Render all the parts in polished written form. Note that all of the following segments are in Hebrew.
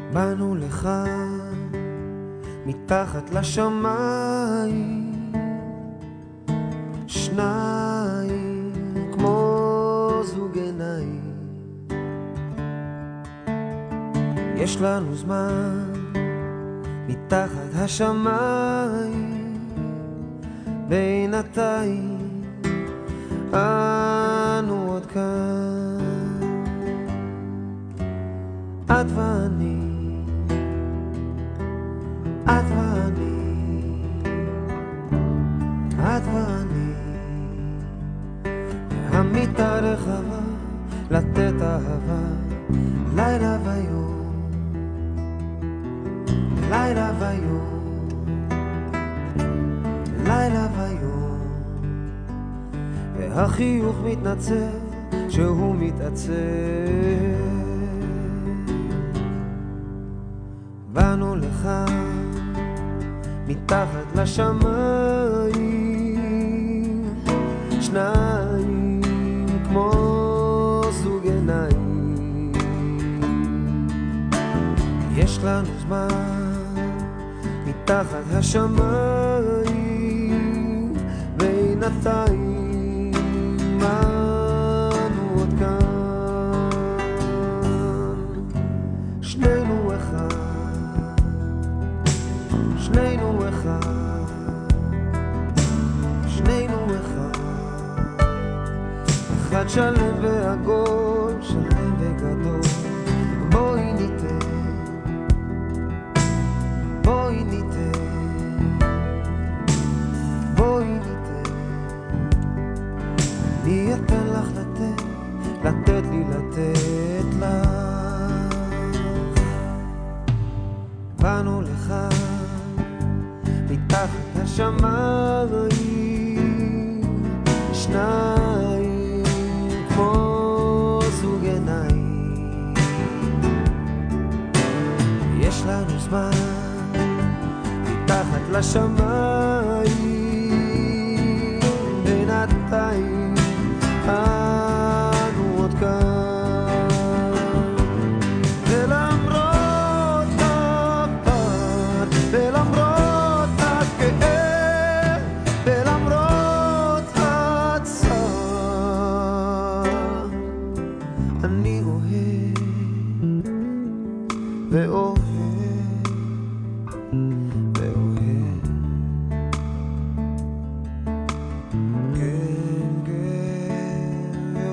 באנו לך מתחת לשמיים, שניים כמו זוג עיניים. יש לנו זמן מתחת השמיים, בינתיים אנו עוד כאן, את ואני, את ואני, את ואני. המיטה רחבה לתת אהבה, לילה ויום, לילה ויום, לילה ויום. והחיוך מתנצל שהוא מתעצב. באנו לך מתחת לשמיים, שניים כמו זוג עיניים. יש לנו זמן מתחת השמיים, בינתיים אנו עוד כאן, שנינו אחד, שנינו אחד, שנינו אחד. אחד שלם ועגול, שלם וגדול. בואי ניתן, בואי ניתן, בואי ניתן. אני אתן לך לתת, לתת לי לתת לך. באנו לך מתחת השמיים, שניים כמו זוג עיניים. יש לנו זמן מתחת לשמיים, בינתיים אנו עוד כאן. ולמרות הפחד, ולמרות הכאב, ולמרות הצער, אני אוהב ואוהב ואוהב. כן, כן,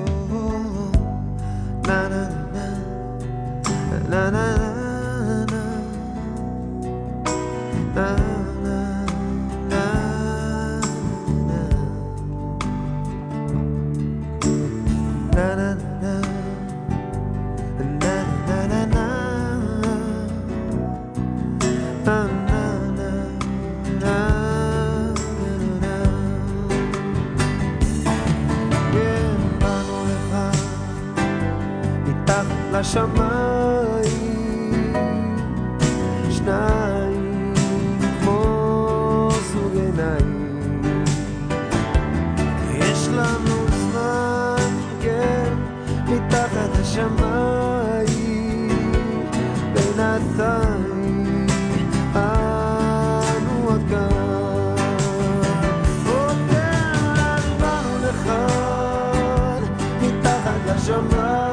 נה נה נה נה נה נה נה נה נה נה נה. לשמיים, שניים כמו זוג עיניים. יש לנו זמן, כן, מתחת השמיים, בינתיים אנו עוד כאן. עוד כאן באנו לך מתחת לשמיים,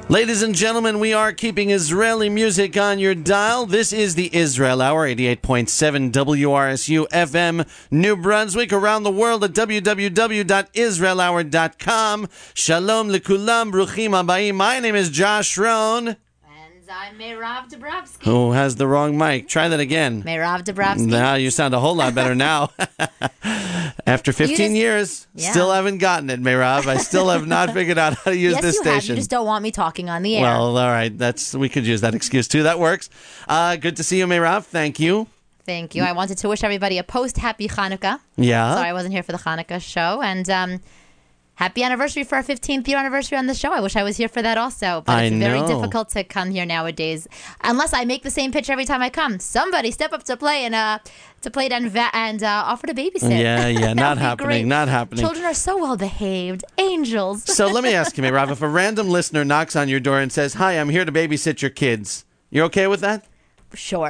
Ladies and gentlemen, we are keeping Israeli music on your dial. This is the Israel Hour, 88.7 WRSU FM, New Brunswick, around the world at www.israelhour.com. Shalom lekulam, bruchim habayim. My name is Josh Rohn. And I'm Meirav Dabrowski. Who has the wrong mic? Try that again. Meirav Dabrowski. Now you sound a whole lot better now. After 15 years, still haven't gotten it, Meirav. I still have not figured out how to use this station. Yes, you just don't want me talking on the air. Well, all right. We could use that excuse, too. That works. Good to see you, Meirav. Thank you. Thank you. I wanted to wish everybody a post-happy Hanukkah. Yeah. Sorry I wasn't here for the Hanukkah show. And happy anniversary for our 15th year anniversary on the show. I wish I was here for that also. But it's very difficult to come here nowadays. Unless I make the same pitch every time I come. Somebody step up to play and offer to babysit. Yeah. Not happening. Not happening. Children are so well behaved. Angels. So let me ask you, Meirav, if a random listener knocks on your door and says, "Hi, I'm here to babysit your kids," you're okay with that? Sure.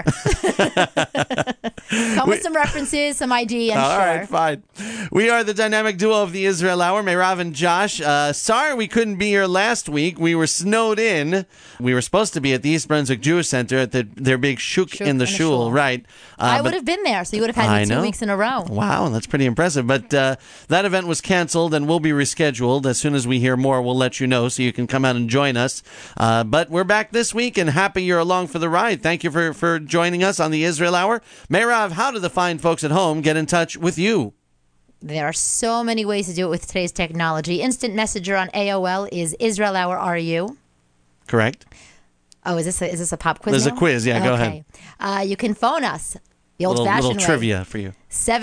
Come with some references, some ID, and all sure. All right, fine. We are the dynamic duo of the Israel Hour, Meirav and Josh. Sorry we couldn't be here last week. We were snowed in. We were supposed to be at the East Brunswick Jewish Center at their big shuk in the shul, right? I would have been there, so you would have had me 2 weeks in a row. Wow, that's pretty impressive. But that event was canceled and will be rescheduled. As soon as we hear more, we'll let you know so you can come out and join us. But we're back this week and happy you're along for the ride. Thank you for joining us on the Israel Hour. Meirav, how do the fine folks at home get in touch with you? There are so many ways to do it with today's technology. Instant Messenger on AOL is Israel Hour RU. Correct. Oh, is this a pop quiz? There's now? a quiz, yeah, go ahead. You can phone us, the old-fashioned little trivia for you.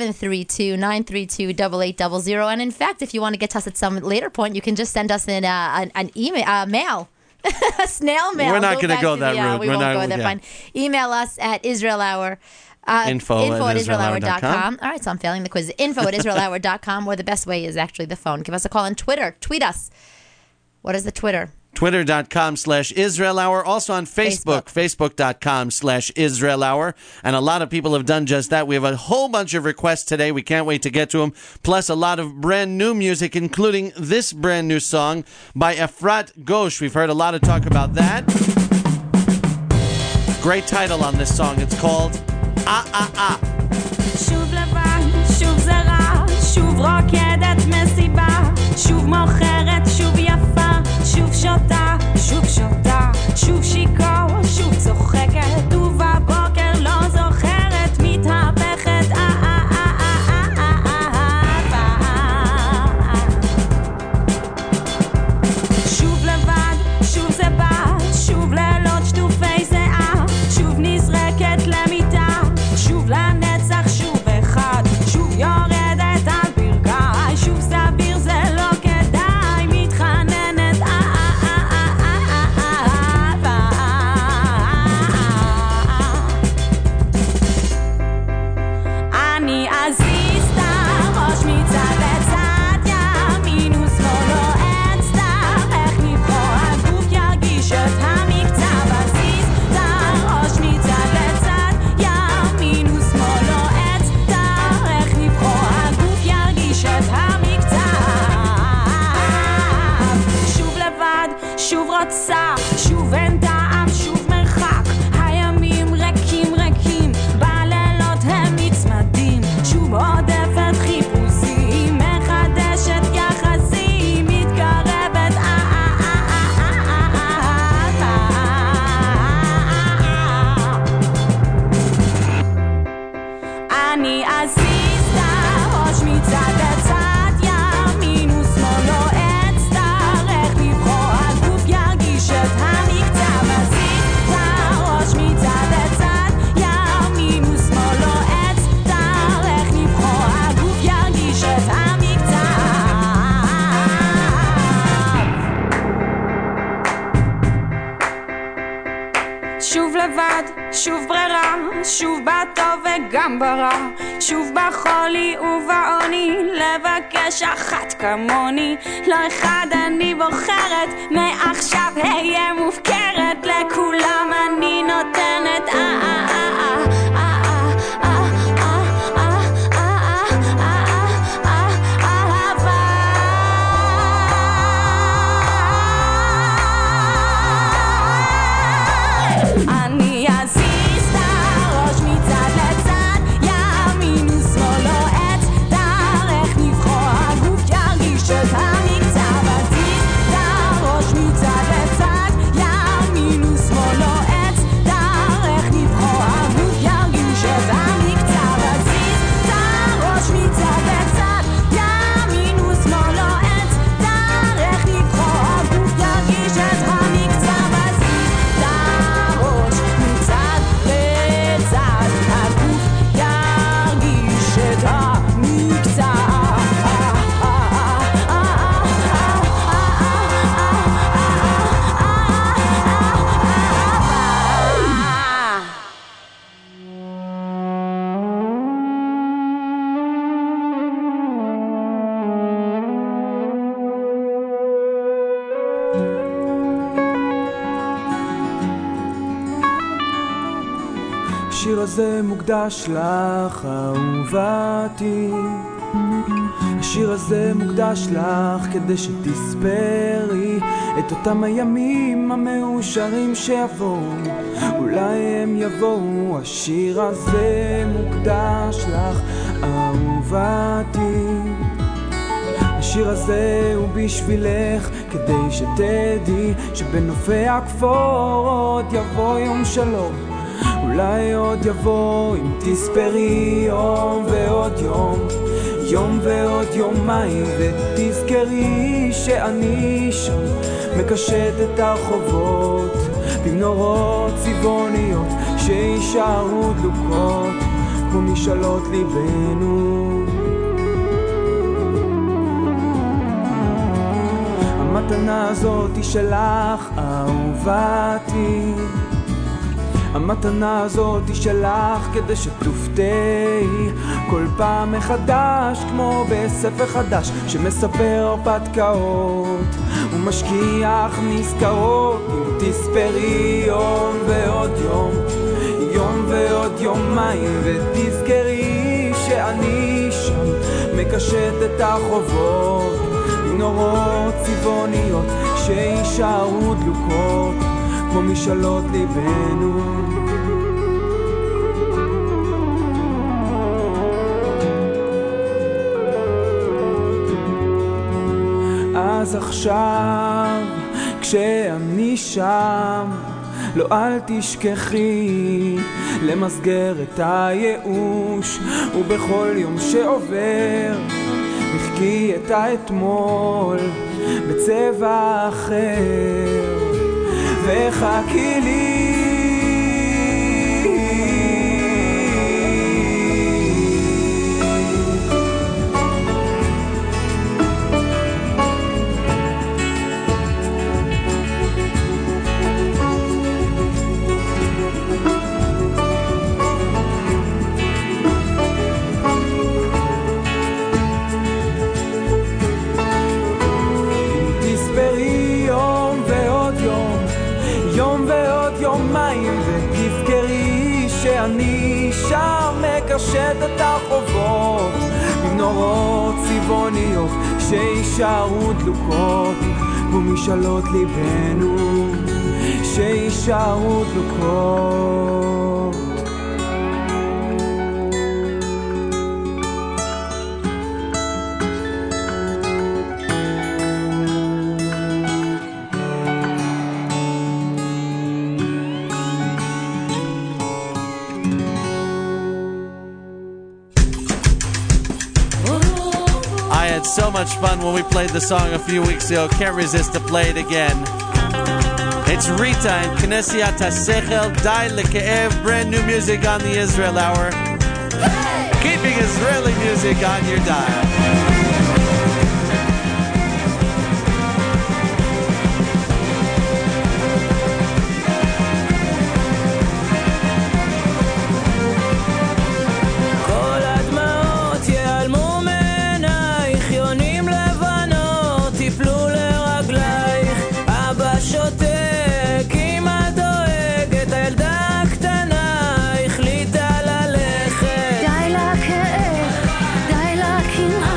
732-932-8800. And in fact, if you want to get to us at some later point, you can just send us an email, mail. A snail mail. We're not going to go that route. We won't go there. Fine. Email us at Israel Hour. Info at israelhour.com. All right, so I'm failing the quiz. Info at israelhour.com, or the best way is actually the phone. Give us a call on Twitter. Tweet us. What is the Twitter? Twitter.com/Israel Hour. Also on Facebook. Facebook.com/Israel Hour. And a lot of people have done just that. We have a whole bunch of requests today. We can't wait to get to them. Plus a lot of brand new music, including this brand new song by Efrat Ghosh. We've heard a lot of talk about that. Great title on this song. It's called שוב לבן, שוב זרה, שוב רוקדת מסיבה, שוב מוכרת, שוב יפה, שוב שותה, שוב שיכור, שוב צוחקת, ובבוקר לא זוכרת, מתהפכת, שוב לבד, שוב זה בא, שוב לילות שטופי שיער, שוב נזרקת למיטה, שוב לנצח, שוב אחד, שוב יורדת על ברכי, שוב סביר זה לא כדאי, מתחננת, אני אזיז את הראש מצד לצד, ימין ושמאל לא אצטרך, איך נבחור הגוף ירגיש את המקצב, אזיז את הראש מצד לצד, ימין ושמאל לא אצטרך, איך נבחור הגוף ירגיש את המקצב, שוב לבד, שוב רוצה, שוב אין טעם, שוב מרחק, הימים ריקים ריקים, בלילות הם מצמדים, שוב עודפת חיפושים, מחדשת יחסים, מתקרבת, אני אזיז את הראש מצד לצד, ימין ושמאל לא אצטרך לבחור, הגוף ירגיש את המקצב, אזיז את הראש מצד לצד, ימין ושמאל לא אצטרך לבחור, הגוף ירגיש את המקצב. שוב לבד, שוב ברירה, שוב בטוב וגם ברע, שוב בחולי ובעוני, לבקש אחת כמוני, לא אחד אני בוחרת, מעכשיו היה מופקרת, לכולם אני נותנת, אהבה. השיר הזה מוקדש לך אהובתי, השיר הזה מוקדש לך כדי שתספרי את אותם הימים המאושרים שיבואו, אולי הם יבואו. השיר הזה מוקדש לך אהובתי, השיר הזה הוא בשבילך כדי שתדעי שבנופי הכפור עוד יבוא יום שלום, אולי עוד יבוא אם תספרי יום ועוד יום, יום ועוד יומיים, ותזכרי שאני שם מקשט את הרחובות במנורות צבעוניות שישארו דלוקות כמו משאלות ליבנו. המתנה הזאת היא שלך אהובתי, המתנה הזאת היא שלך כדי שתופתעי כל פעם מחדש כמו בספר חדש שמספר הרפתקאות ומשכיח נזכרות. אם תספרי יום ועוד יום, יום ועוד יומיים, ותזכרי שאני שם מקשט את הרחובות נורות צבעוניות שישארו דלוקות כמו משאלות ליבנו. אז עכשיו כשאני שם לא אל תשכחי למסגר את הייאוש, ובכל יום שעובר תחכי את האתמול בצבע אחר וחכי לי. אני שם מקשט את הרחובות מנורות צבעוניות שישארו דלוקות ומשאלות ליבנו שישארו דלוקות. So much fun when we played the song a few weeks ago. Can't resist to play it again. It's Rita and Knesiat HaSechel, Dai Leke'ev, brand new music on the Israel Hour. Hey! Keeping Israeli music on your dial. די לכאב, די לכאב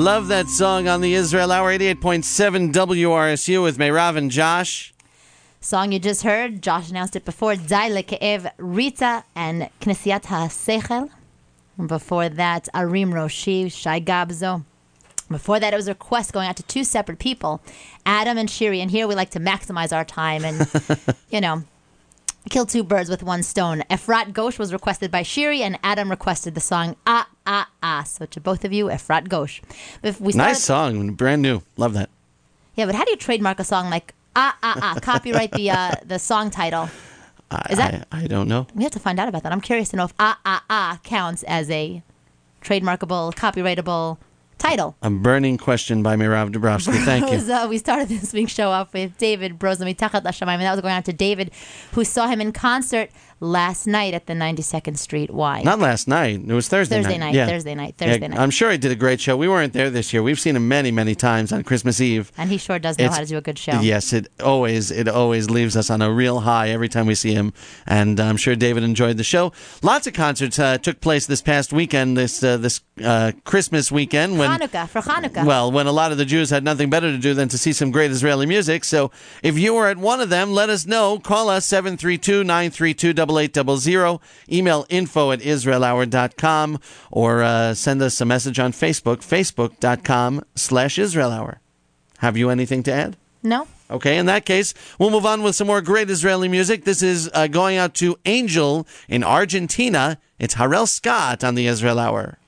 Love that song on the Israel Hour, 88.7 WRSU with Meirav and Josh. Song you just heard, Josh announced it before, Dai Leke'ev, Rita and Knesiat HaSechel. Before that, Arim Roshi, Shai Gabzo. Before that, it was a request going out to two separate people, Adam and Shiri. And here we like to maximize our time and, kill two birds with one stone. Efrat Gosh was requested by Shiri, and Adam requested the song Ah, Ah, Ah. So to both of you, Efrat Gosh. Nice song, brand new. Love that. Yeah, but how do you trademark a song like Ah, Ah, Ah? Copyright the song title. I don't know. We have to find out about that. I'm curious to know if Ah, Ah, Ah counts as a trademarkable, copyrightable title. A burning question by Meirav Dubrovsky. Thank you. We started this week's show off with David Brozman Mitachat Lashamayim, and that was going out to David, who saw him in concert last night at the 92nd Street Y. Not last night. It was Thursday night. Yeah. Thursday night. I'm sure he did a great show. We weren't there this year. We've seen him many, many times on Christmas Eve. And he sure does know how to do a good show. Yes, it always leaves us on a real high every time we see him. And I'm sure David enjoyed the show. Lots of concerts took place this past weekend, this Christmas weekend. For Hanukkah. Well, when a lot of the Jews had nothing better to do than to see some great Israeli music. So if you were at one of them, let us know. Call us 732-932-8800. Email info@israelhour.com or send us a message on Facebook, facebook.com/IsraelHour. Have you anything to add? No. Okay, in that case, we'll move on with some more great Israeli music. This is going out to Angel in Argentina. It's Harel Scott on the Israel Hour.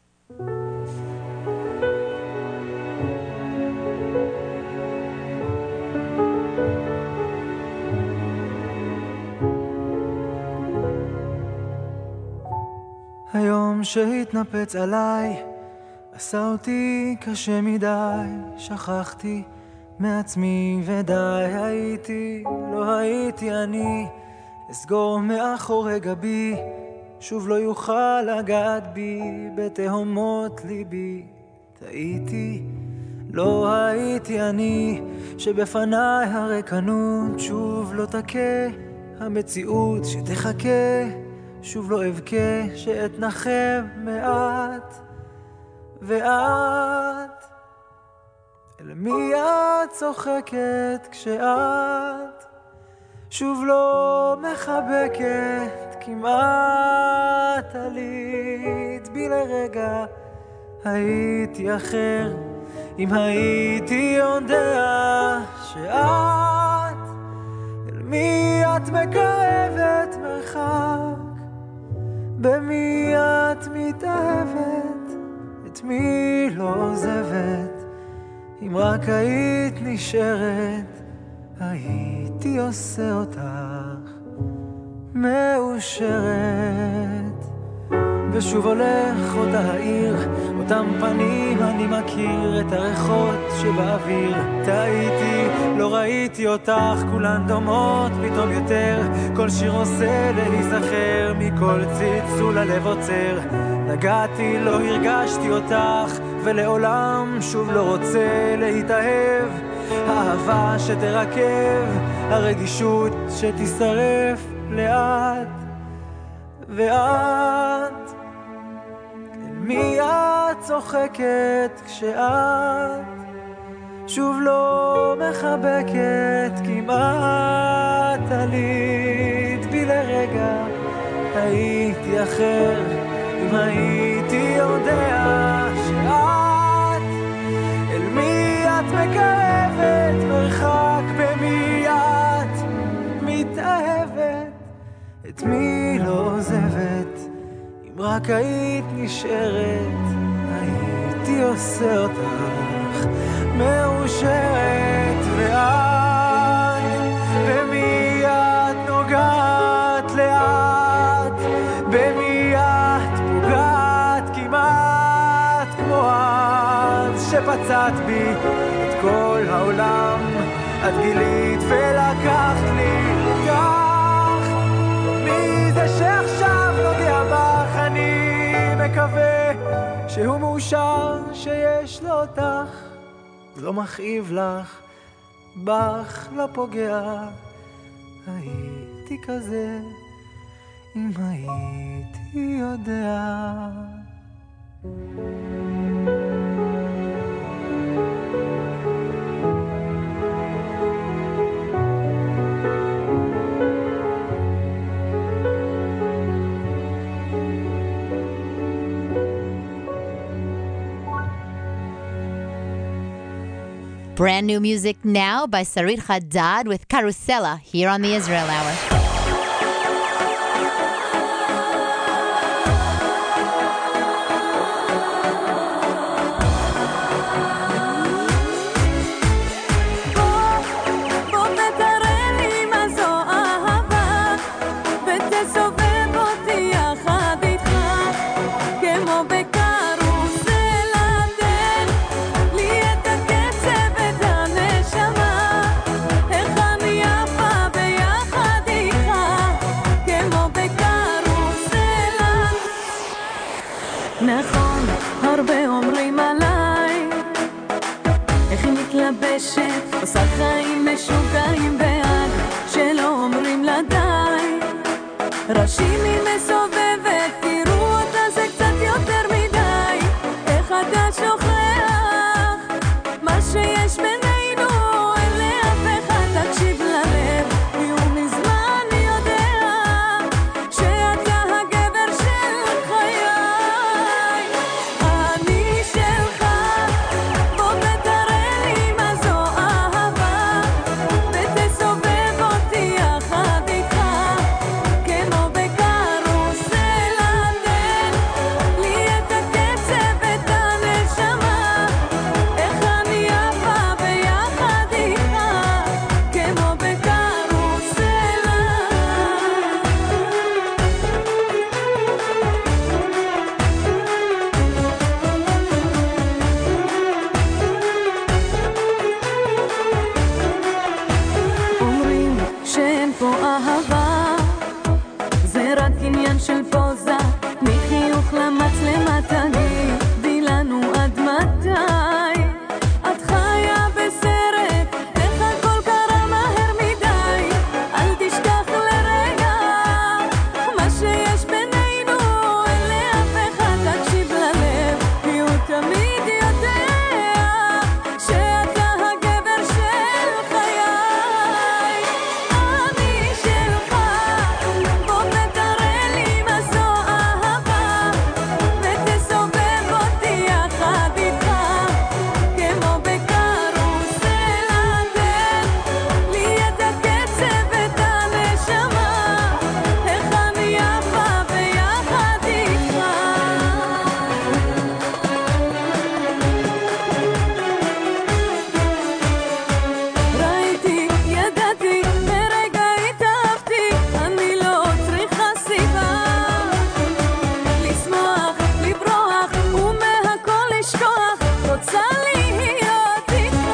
היום שהתנפץ עליי עשה אותי קשה מדי, שכחתי מעצמי ודי, לא הייתי אני, אסגור מאחורי גבי, שוב לא יוכל לגעת בי בתהומות ליבי, טעיתי, לא הייתי אני, שבפניי הריקנות שוב לא תכה, המציאות שתחכה, שוב לא אבכה, שאתנחם מעט, ואת, אל מי את צוחקת כשאת שוב לא מחבקת, כמעט עלית בי לרגע, הייתי אחר, אם הייתי יודע שאת, אל מי את מקרבת מרחק, במי את מתאהבת, את מי לא עוזבת, אם רק היית נשארת, הייתי עושה אותך מאושרת. ושוב הולך אותה העיר, אותם פנים אני מכיר, את הריחות שבאוויר, טעיתי, לא ראיתי אותך, כולן דומות פתאום יותר, כל שיר עושה להיזכר, מכל צלצול הלב עוצר, נגעתי, לא הרגשתי אותך, ולעולם שוב לא רוצה להתאהב, האהבה שתרכב, הרגישות שתשרף לאט, ואת, מי את צוחקת כשאת שוב לא מחבקת, כמעט עלית בי לרגע, הייתי אחר, אם הייתי יודע שאת, אל מי את מקרבת מרחק, במי את מתאהבת, את מי לא עוזבת, אם רק היית נשארת, הייתי עושה אותך מאושרת. ואת, במי את נוגעת לאט, במי את פוגעת כמעט כמו אז שפצעת בי את כל העולם, את גילית ולקחת לי כך, מי זה שעכשיו נוגע בך, אני מקווה שהוא מאושר שיש לו אותך, לא מכאיב לך, בך לא פוגע, הייתי כזה אם הייתי יודע. Brand new music now by Sarit Haddad with Carusella here on the Israel Hour. נכון, הרבה אומרים עליי איך היא מתלבשת, עושה חיים משוגעים בעד שלא אומרים לה די. ראשים היא מסובבת, תראו אותה זה קצת יותר מדי. איך אתה שוכח מה שיש בינינו, אין לאף אחד תקשיב ללב, כי הוא מזמן יודע שאתה הגבר של חיי. אני שלך, בוא ותראה לי מה זו אהבה, ותסובב אותי יחד איתך כמו בקרוסלה, תן לי את הקצב ואת הנשמה, איך אני יפה ביחד איתך כמו בקרוסלה. אומרים שאין פה אהבה, זה רק עניין של פוזה, מחיוך למצלמה תגידי לנו עד מתי את חיה בסרט, איך הכל קרה מהר מדי. אל תשכח לרגע מה שיש בינינו, אין לאף אחד תקשיב ללב, כי הוא תמיד יודע שאתה הגבר של חיי. אני שלך, בוא ותראה לי מה זו אהבה, ותסובב אותי יחד איתך כמו בקרוסלה, תן לי את הקצב ואת הנשמה, איך אני יפה ביחד איתך. ראיתי, ידעתי, ברגע התאהבתי, אני לא צריכה סיבה לשמוח, לברוח ומהכל לשכוח, רוצה להיות איתך.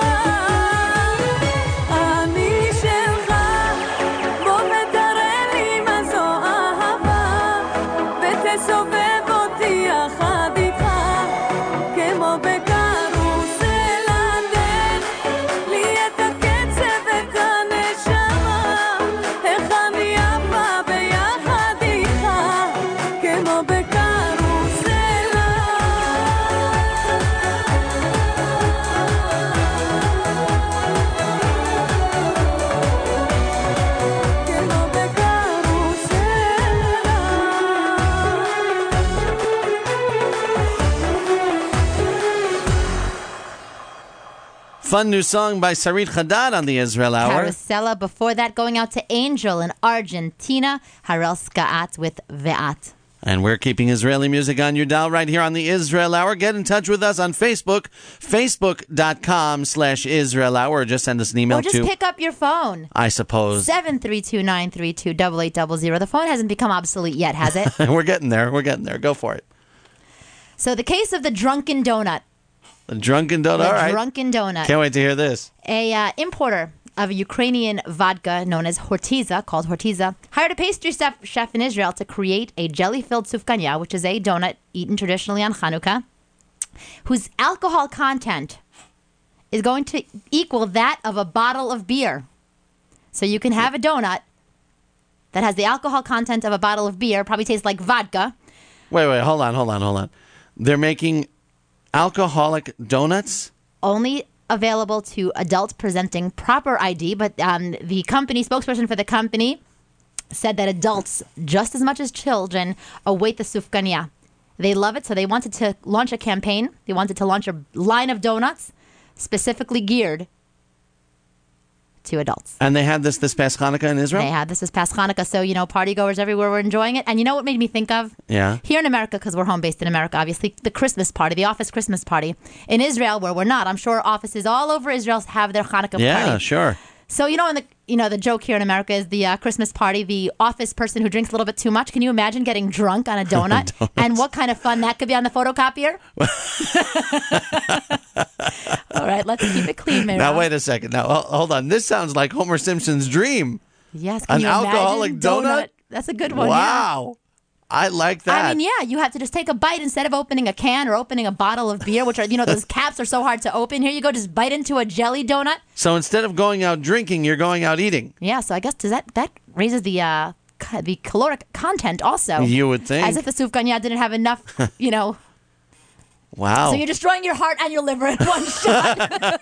אני שלך, בוא ותראה לי מה זו אהבה, ותסובב אותי יחד איתך כמו בקרוסלה, תן לי את הקצב ואת הנשמה, איך אני יפה ביחד איתך כמו בקרוסלה. כמו בקרוסלה. Fun new song by Sarit Haddad on the Israel Hour. Carusella. Before that, going out to Angel in Argentina, Harel Skaat with Ve'at. And we're keeping Israeli music on your dial right here on the Israel Hour. Get in touch with us on Facebook, facebook.com/Israel Hour. Or just send us an email Or just to, pick up your phone. I suppose. 732-932-8800. The phone hasn't become obsolete yet, has it? We're getting there. We're getting there. Go for it. So the case of the drunken donut. The drunken donut. All right. Drunken donut. Can't wait to hear this. A importer of a Ukrainian vodka known as Hortiza, called Hortiza, hired a pastry chef in Israel to create a jelly-filled sufganya, which is a donut eaten traditionally on Hanukkah, whose alcohol content is going to equal that of a bottle of beer. So you can have a donut that has the alcohol content of a bottle of beer, probably tastes like vodka. Wait. Hold on. They're making alcoholic donuts? Only available to adults presenting proper ID, but the spokesperson for the company said that adults, just as much as children, await the sufganya. They love it, so they wanted to launch a campaign. They wanted to launch a line of donuts specifically geared to adults. And they had this past Hanukkah in Israel? They had this past Hanukkah. So, party goers everywhere were enjoying it. And you know what made me think of? Yeah. Here in America, because we're home-based in America, obviously, the Christmas party, the office Christmas party. In Israel, where we're not, I'm sure offices all over Israel have their Hanukkah party. Yeah, sure. So, the joke here in America is the Christmas party, the office person who drinks a little bit too much. Can you imagine getting drunk on a donut? And what kind of fun that could be on the photocopier? All right, let's keep it clean, Meira. Now, wait a second. Now, hold on. This sounds like Homer Simpson's dream. Yes, can An you alcoholic imagine? donut? That's a good one. Wow. I like that. I mean, you have to just take a bite instead of opening a can or opening a bottle of beer, which are, those caps are so hard to open. Here you go, just bite into a jelly donut. So instead of going out drinking, you're going out eating. Yeah, so I guess that raises the caloric content also. You would think. As if the sufganiyah didn't have enough, Wow. So you're destroying your heart and your liver in one shot.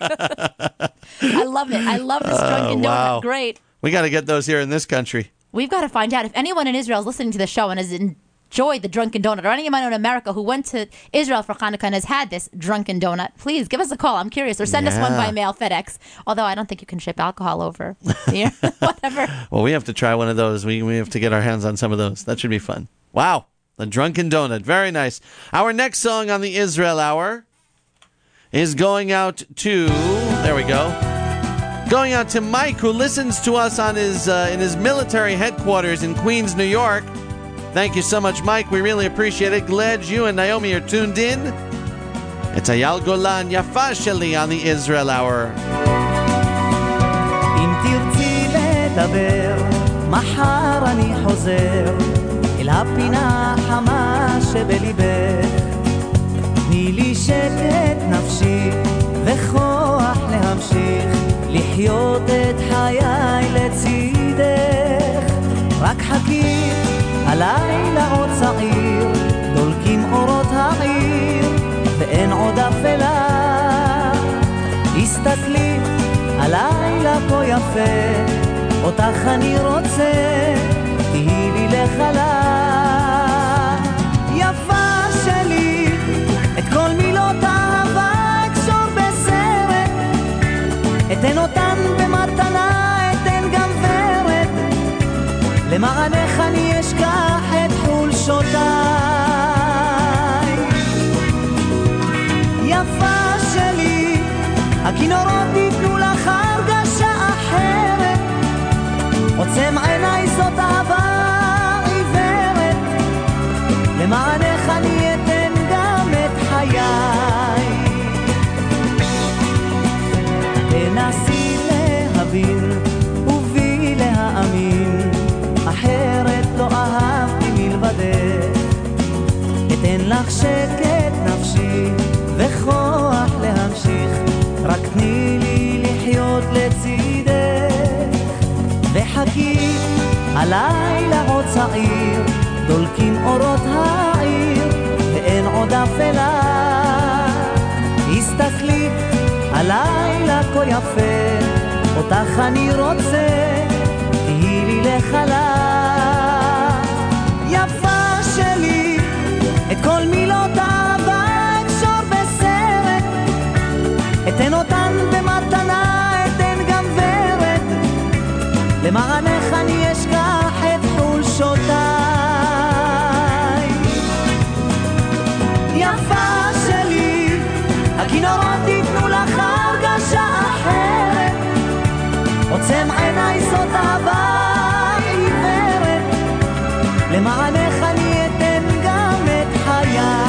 I love it. I love this drunken wow. donut. Great. We got to get those here in this country. We've got to find out if anyone in Israel is listening to the show and has enjoyed the drunken donut, or anyone in America who went to Israel for Hanukkah and has had this drunken donut. Please give us a call. I'm curious. Or send us one by mail, FedEx. Although I don't think you can ship alcohol over here. Whatever. Well, we have to try one of those. We have to get our hands on some of those. That should be fun. Wow. The drunken donut. Very nice. Our next song on the Israel Hour is going out to, there we go, going out to Mike, who listens to us on his in his military headquarters in Queens, New York. Thank you so much, Mike. We really appreciate it. Glad you and Naomi are tuned in. It's Ayal Golan, Yafa Sheli on the Israel Hour. אם תרצי לדבר, מחר אני חוזר אל הפינה החמה שבליבך. תני לי שקט נפשי וכוח להמשיך לחיות את חיי לצידך. רק חכי, הלילה עוד צעיר, דולקים אורות העיר ואין עוד אפלה. הסתכלי, הלילה כה יפה, אותך אני רוצה, תהי לי לחלה. יפה שלי, את כל מילות אהבה אקשור בסרט, אתן אותן במתנה, אתן גם ורד, למענך אני אשכח את חולשותיי. יפה שלי, הכינורות ייתנו לך הרגשה אחרת, עוצם עיניי זאת אהבה עיוורת, למענך אני אתן גם את חיי. תנסי להבין ובי להאמין, אחרת לא אהבתי מלבדך. אתן לך שקט נפשי וכוח להמשיך, רק תני לי לחיות לצידך. וחכי, הלילה עוד צעיר, דולקים אורות העיר ואין עוד אפלה. הסתכלי, הלילה כה יפה, אותך אני רוצה, תהי לי לחלה. יפה שלי, את כל מילות אהבה אקשור בסרט, אתן אותן במתנה, אתן גם ורד, למענך אני אשכח את חולשותיי. יפה שלי, הכינורות ייתנו לך הרגשה אחרת, עוצם עיניי זאת אהבה עיוורת, למענך אני אתן גם את חיי.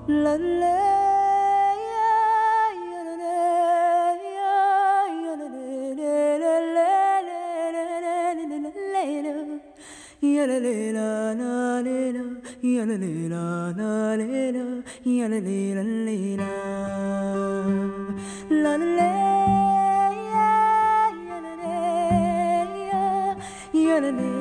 la la ya la la la la ya la la la la ya la la la la la ya la la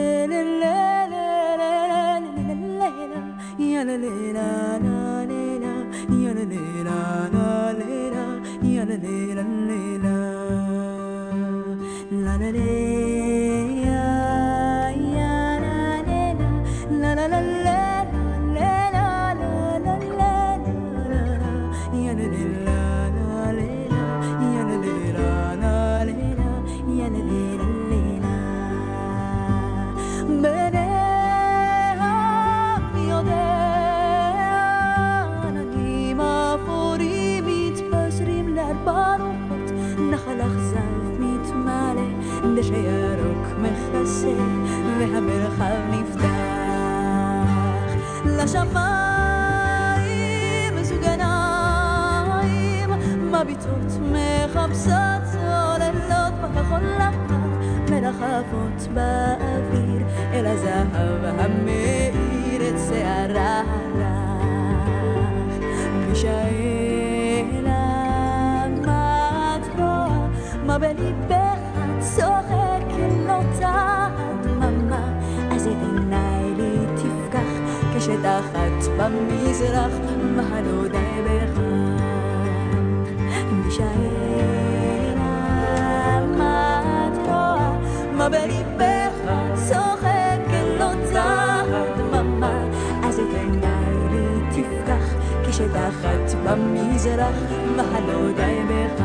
שירוק מכסה והמרחב נפתח לשמיים זוג עיניים מביטות מחפשות צוללות בכחול לבן מרחפות באוויר אל הזהב המאיר את שערה רך מישאלה מה את רואה מה בליבך צוחק אל אותה הדממה אז את עיניי לי תפקח כשתחת במזרח מה לא די בך משאלה מה את רואה מה בליבך צוחק אל אותה הדממה אז את עיניי לי תפקח כשתחת במזרח מה לא די בך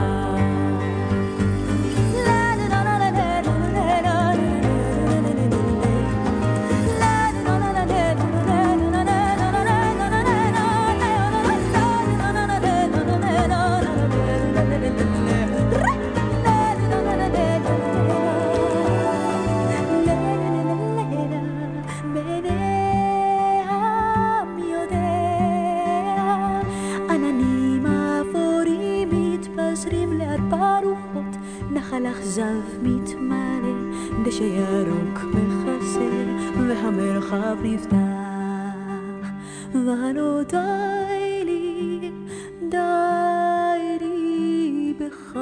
נחל אכזב מתמלא דשא ירוק מכסה והמרחב נפתח ולא די לי בכך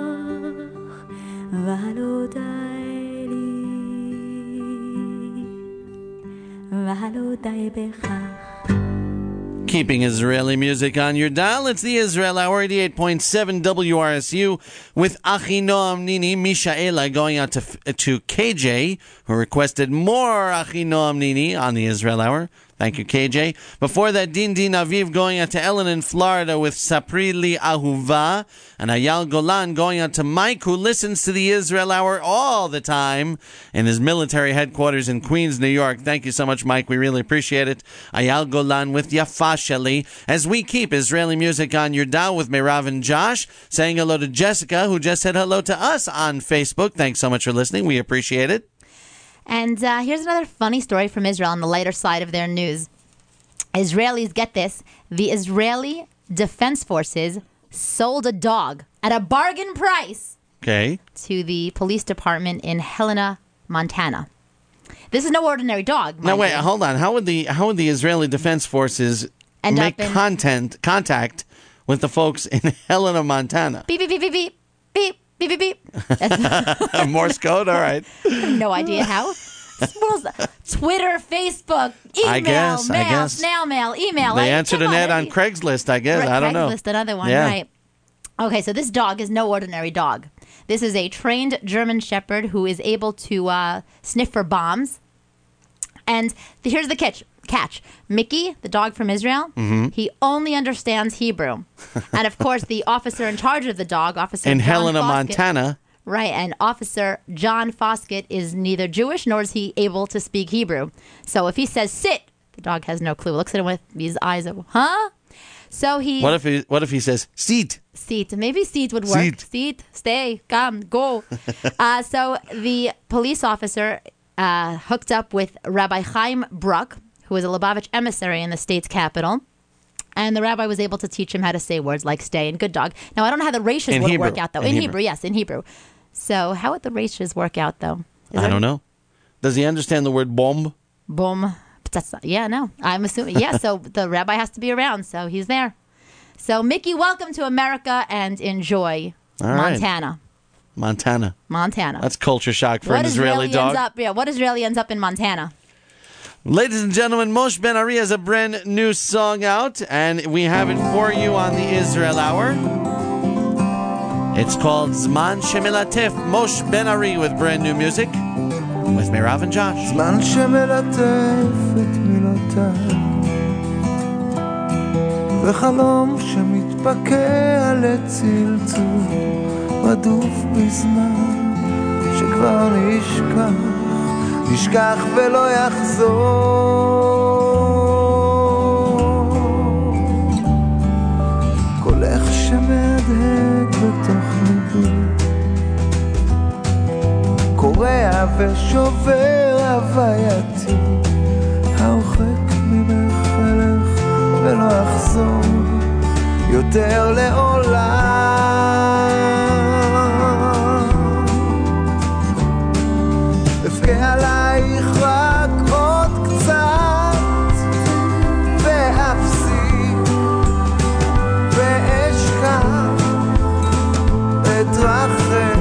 ולא די בכך Keeping Israeli music on your dial. It's the Israel Hour, 88.7 WRSU, with Achinoam Nini Mishaela going out to KJ, who requested more Achinoam Nini on the Israel Hour. Thank you, KJ. Before that, Din Din Aviv going out to Ellen in Florida with Sapri Li Ahuva. And Ayal Golan going out to Mike, who listens to the Israel Hour all the time in his military headquarters in Queens, New York. Thank you so much, Mike. We really appreciate it. Ayal Golan with Yafa Shali. As we keep Israeli music on your dial with Meirav and Josh, saying hello to Jessica, who just said hello to us on Facebook. Thanks so much for listening. We appreciate it. And here's another funny story from Israel on the lighter side of their news. Israelis, get this, the Israeli Defense Forces sold a dog at a bargain price to the police department in Helena, Montana. This is no ordinary dog. Now, wait, hold on. How would the Israeli Defense Forces make contact with the folks in Helena, Montana? Beep, beep, beep, beep, beep. Beep. Beep, beep, beep. Morse code? All right. No idea how. Twitter, Facebook, email, snail mail, email. They answered an ad on Craigslist, I guess. I don't know. Craigslist, another one, right. Okay, so this dog is no ordinary dog. This is a trained German Shepherd who is able to sniff for bombs. And here's the catch. Mickey, the dog from Israel, he only understands Hebrew. And of course, the officer in charge of the dog, Officer in John Helena, Foskett, Montana. Right, and Officer John Foskett is neither Jewish nor is he able to speak Hebrew. So if he says sit, the dog has no clue. Looks at him with these eyes of, huh? So he... What if he says seat? Seat. Maybe seat would work. Seat, stay, come, go. So the police officer hooked up with Rabbi Chaim Bruck, who is a Lubavitch emissary in the state's capital. And the rabbi was able to teach him how to say words like stay and good dog. Now, I don't know how the ratios would work out, though. In Hebrew, yes, in Hebrew. So how would the ratios work out, though? I don't know. Does he understand the word bomb? Boom. That's not, yeah, no. I'm assuming. Yeah, so the rabbi has to be around, so he's there. So, Mickey, welcome to America and enjoy Montana. Montana. That's culture shock for an Israeli dog. What Israeli ends up in Montana? Ladies and gentlemen, Moshe Ben Ari has a brand new song out, and we have it for you on the Israel Hour. It's called Zman Shemilatef. Moshe Ben Ari with brand new music with Mirav and Josh. זמן שמלטף את מילותיי וחלום שמתפקע לצלצול רדוף בזמן שכבר נשכח ולא יחזור קולך שמהדהד בתוך ליבי קורע ושובר הווייתי הרחק ממך אלך ולא אחזור יותר לעולם אבכה עלייך רק עוד קצת ואפסיק ואשכח אתרחק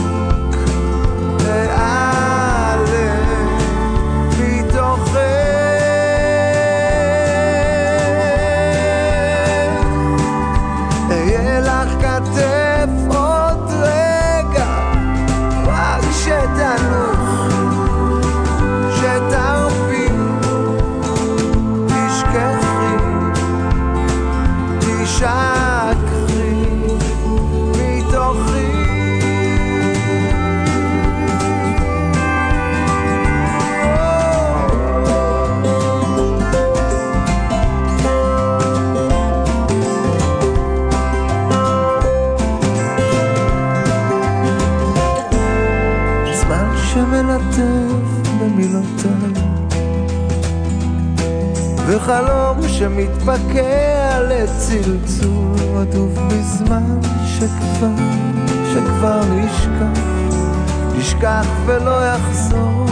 וחלום שמתפקע לצלצול רדוף בזמן שכבר נשכח ולא יחזור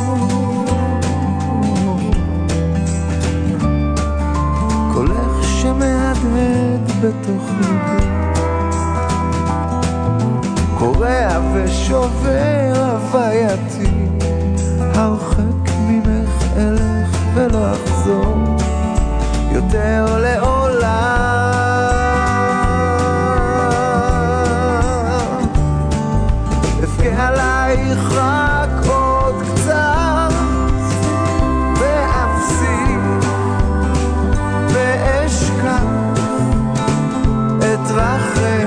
קולך שמהדהד בתוך ליבי קורע ושובר הווייתי הרחק ממך אלך ולא אחזור יותר לעולם אבכה עלייך רק עוד קצת ואפסיק ואשכח אתרחק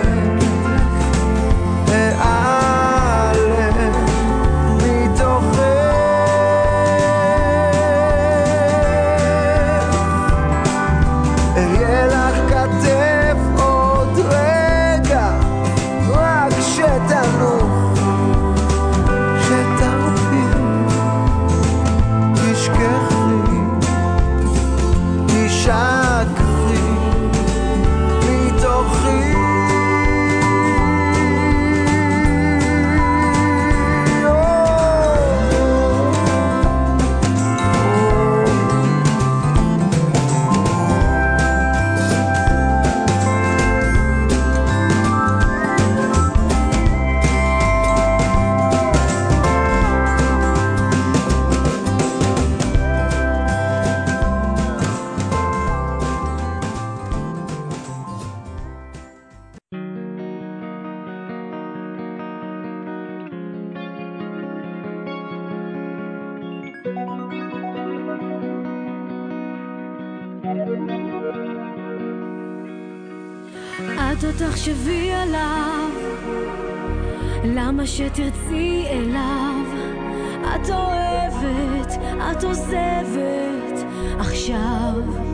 את לא תחשבי עליו, למה שתרצי אליו? את אוהבת, את עוזבת עכשיו.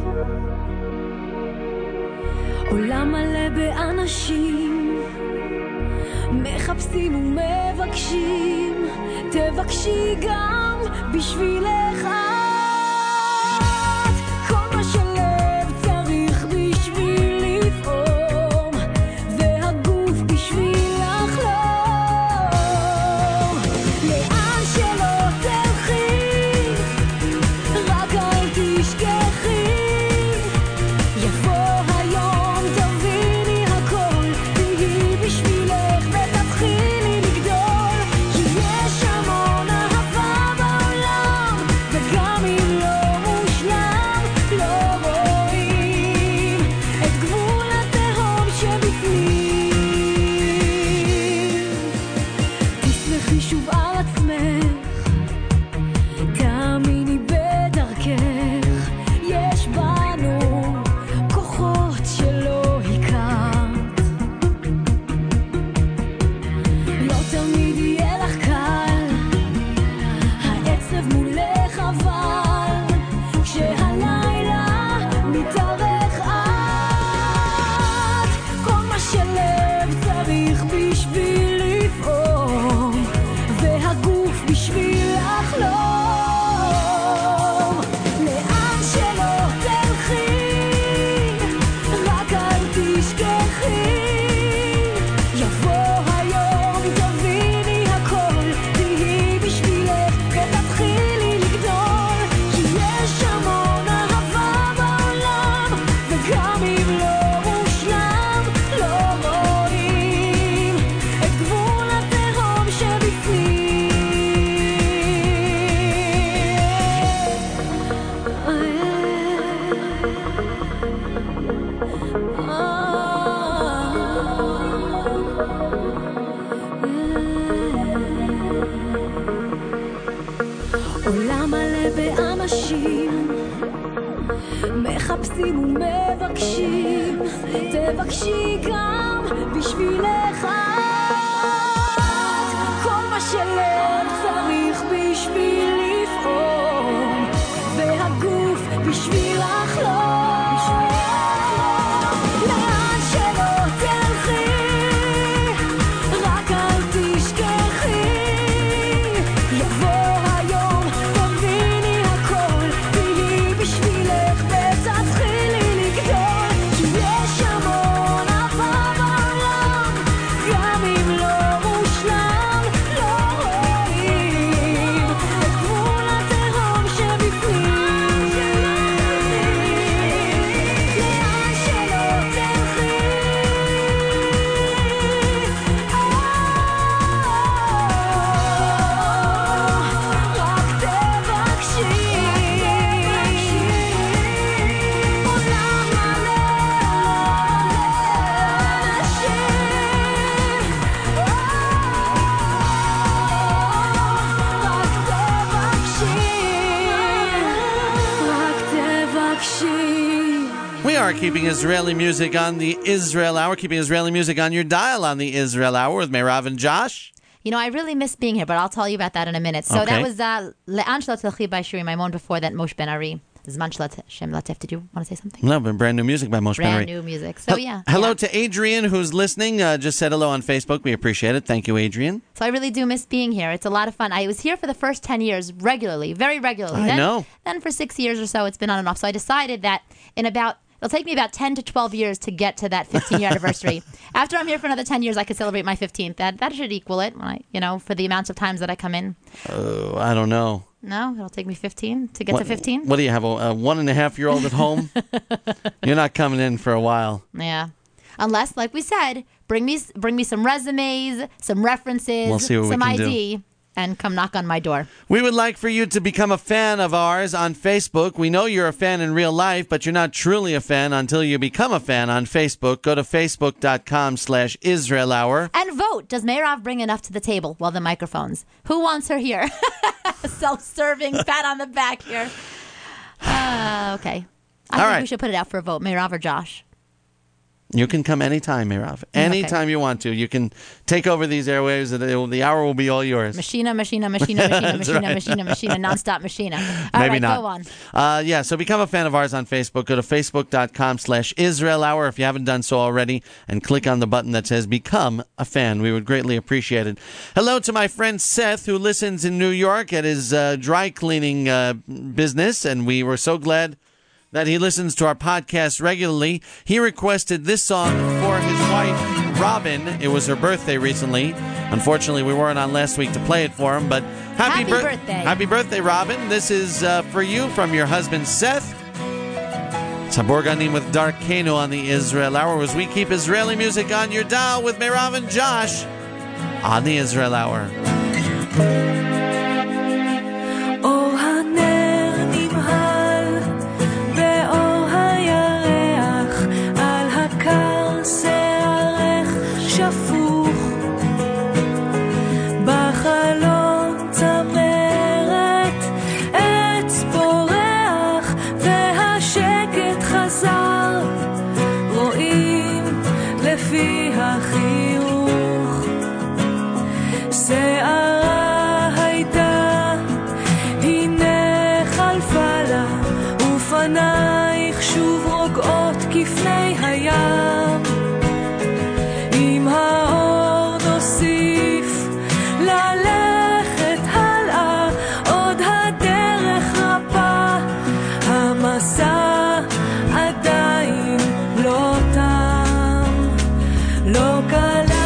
עולם מלא באנשים מחפשים ומבקשים, תבקשי גם בשבילך את כל מה שלב צריך בשביל עולם מלא באנשים מחפשים ומבקשים, תבקשי גם בשבילך כל מה שלב צריך בשביל לפעול והגוף בשביל לחלום לאן שלא תלכי רק אל תשכחי יבוא היום תביני הכל תהי בשבילך ותתחילי לגדול כי יש המון אהבה בעולם גם אם לא מושלם לא רואים את גבול התהום שבפנים לאן שלא תלכי רק תבקשי עולם מלא We are keeping Israeli music on the Israel Hour, keeping Israeli music on your dial on the Israel Hour with Meirav and Josh. You know, I really miss being here, but I'll tell you about that in a minute. So Okay. that was Le'an Shelo Telchi by Shiri Maimon. Before that, Moshe Ben Ari. Zman Shelo Shem Latef. Did you want to say something? No, but brand new music by Moshe Ben Brand Ari. new music. So yeah. Hello yeah. to Adrian, who's listening. Just said hello on Facebook. We appreciate it. Thank you, Adrian. So I really do miss being here. It's a lot of fun. I was here for the first 10 years regularly, very regularly. I know. Then for 6 years or so, it's been on and off. So I decided that it'll take me about 10 to 12 years to get to that 15-year anniversary. After I'm here for another 10 years, I could celebrate my 15th. That should equal it, for the amounts of times that I come in. I don't know. No, it'll take me 15 to get to 15. What do you have, a 1.5-year-old at home? You're not coming in for a while. Yeah. Unless, like we said, bring me some resumes, some references, We'll see what we some can do. ID, and come knock on my door. We would like for you to become a fan of ours on Facebook. We know you're a fan in real life, but you're not truly a fan until you become a fan on Facebook. Go to facebook.com/Israel Hour. And vote. Does Meirav bring enough to the table? Well, the microphones. Who wants her here? Self-serving, pat on the back here. Okay. I think right. we should put it out for a vote. Meirav or Josh? You can come anytime, Meirav. Anytime you want to. You can take over these airwaves. The hour will be all yours. Machina, nonstop machina. All Maybe right, not. go on. So become a fan of ours on Facebook. Go to facebook.com/Israel Hour if you haven't done so already, and click on the button that says Become a Fan. We would greatly appreciate it. Hello to my friend Seth, who listens in New York at his dry cleaning business, and we were so glad that he listens to our podcast regularly. He requested this song for his wife, Robin. It was her birthday recently. Unfortunately, we weren't on last week to play it for him, but happy birthday. Happy birthday, Robin. This is for you from your husband, Seth. It's Habor Ganim with Dark Kano on the Israel Hour as we keep Israeli music on your dial with Meirav and Josh on the Israel Hour. אור הנר נמהל באור הירח על הקר שערך שפוך בחלון צמרת עץ פורח והשקט חזר רואים לפי החיוך שערה הייתה הנה חלפה לה ופנייך שוב רוגעות כפני הים עם האור נוסיף ללכת הלאה עוד הדרך רבה המסע עדיין לא תם לא קלה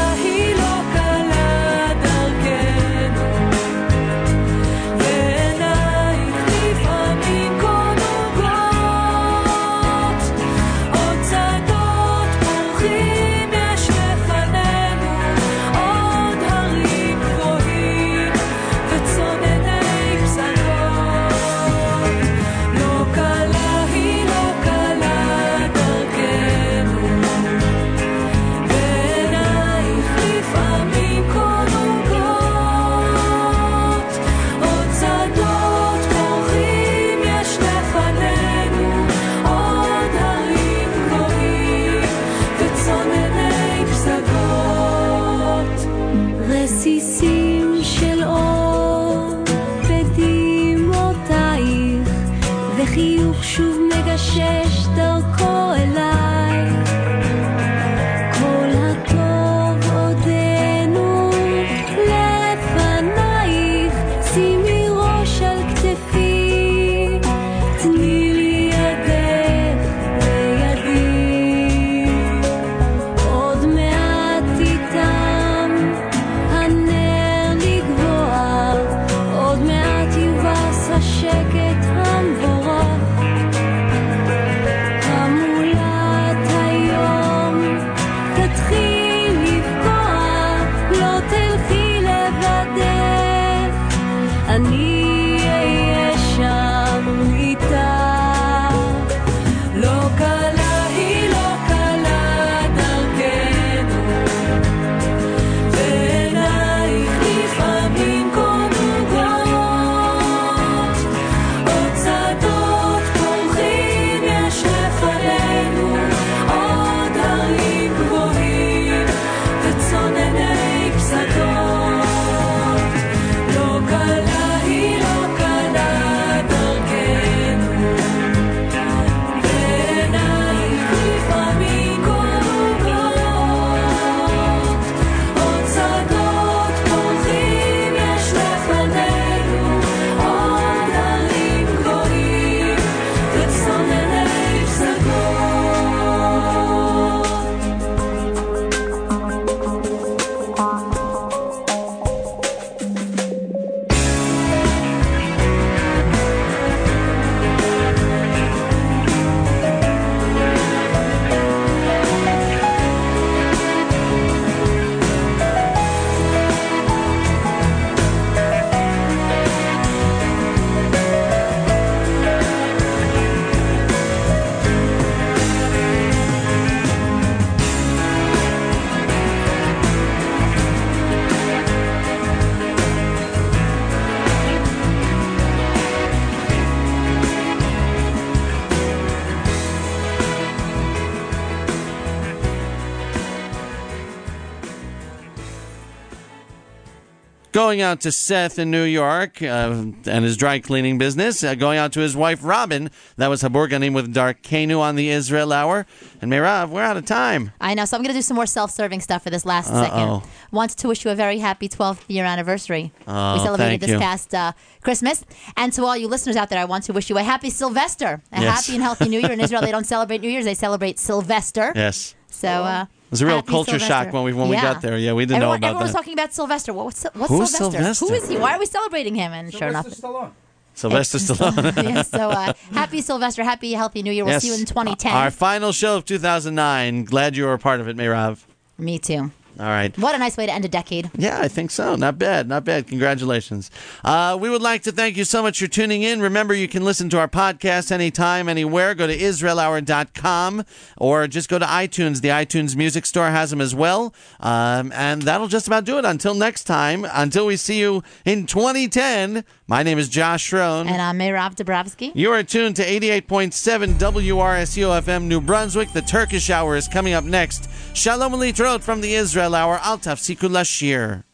Going out to Seth in New York and his dry cleaning business. Going out to his wife, Robin. That was Habur Ganim with Darkenu on the Israel Hour. And Meirav, we're out of time. I know, so I'm going to do some more self-serving stuff for this last second. Wanted to wish you a very happy 12th year anniversary. We celebrated this past Christmas. And to all you listeners out there, I want to wish you a happy Sylvester. Happy and healthy New Year. In Israel, they don't celebrate New Year's, they celebrate Sylvester. Yes. So, it was a real culture shock when we got there. Yeah, we didn't know about that. Everyone was talking about Sylvester. What's Who's Sylvester? Who is he? Why are we celebrating him? And sure enough, Sylvester Stallone. Yeah, so happy Sylvester, happy healthy New Year. We'll see you in 2010. Our final show of 2009. Glad you were a part of it, Meirav. Me too. All right. What a nice way to end a decade. Yeah, I think so. Not bad. Not bad. Congratulations. We would like to thank you so much for tuning in. Remember, you can listen to our podcast anytime, anywhere. Go to IsraelHour.com or just go to iTunes. The iTunes Music Store has them as well. And that'll just about do it. Until next time, until we see you in 2010, my name is Josh Schroen. And I'm Meirav Dabrowski. You are tuned to 88.7 WRSU FM New Brunswick. The Turkish Hour is coming up next. Shalom Alitrot from the Israel Hour. Al Tafsiku Lashir.